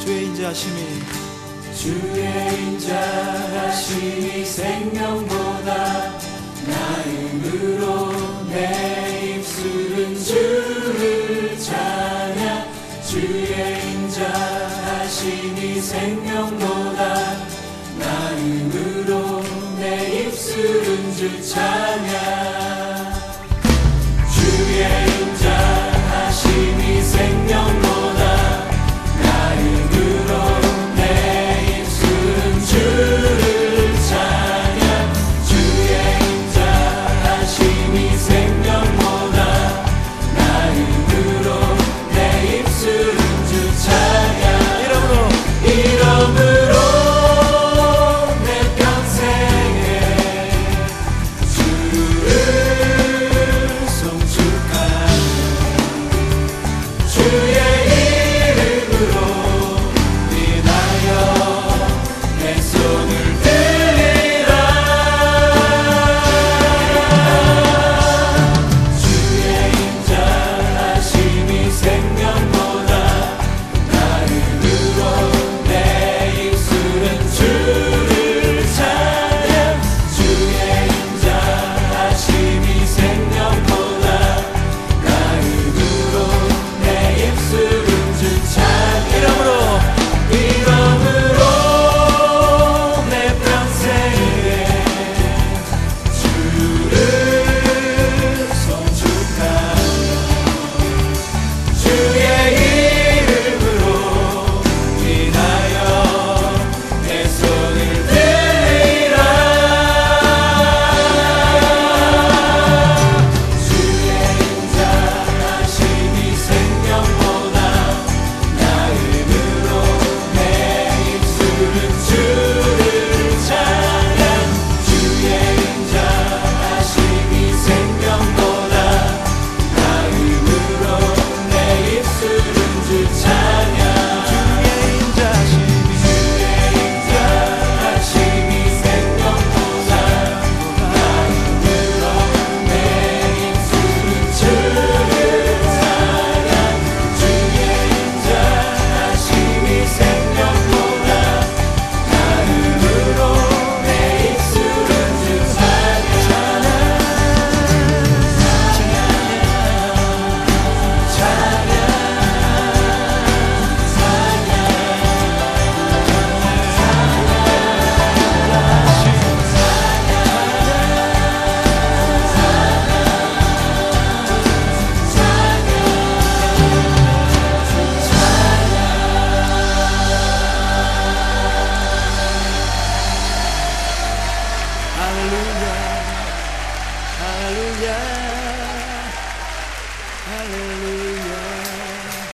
주의 인자하심이 생명보다 나음으로 내 입술은 주를 찬양. 주의 인자하심이 생명보다 나음으로 내 입술은 주 찬양. 주의 인자하심이 생명보다 나음으로 내 입술은 주를 찬양. 주의 인자하심이 생명보다 나음으로 내 입술은 주 찬양. 이름으로 내 평생에 주를 송축하며 주의 이름으로 인하여 내 손을 들리라. 주의 인자하심이 생명보다 나음으로 내 입술은 주를 찬양. 주의 인자하심이 생명보다 나음으로 내 입술은 주 찬양. 이름으로 내 평생에 주를 송축하며 주의 이름으로 인하여 내 손을 들리라. 주의 인자하심이 생명보다 나음으로 내 입술은 주를 찬양. 주의 인자하심이 생명보다 나음으로 내 입술은 주 찬양. 주의 인자하심이 생명보다 나음으로 내 입술은 주를 찬양. 주의 인자하심이 생명보다 나음으로 내 입술은 주 할렐루야 할렐루야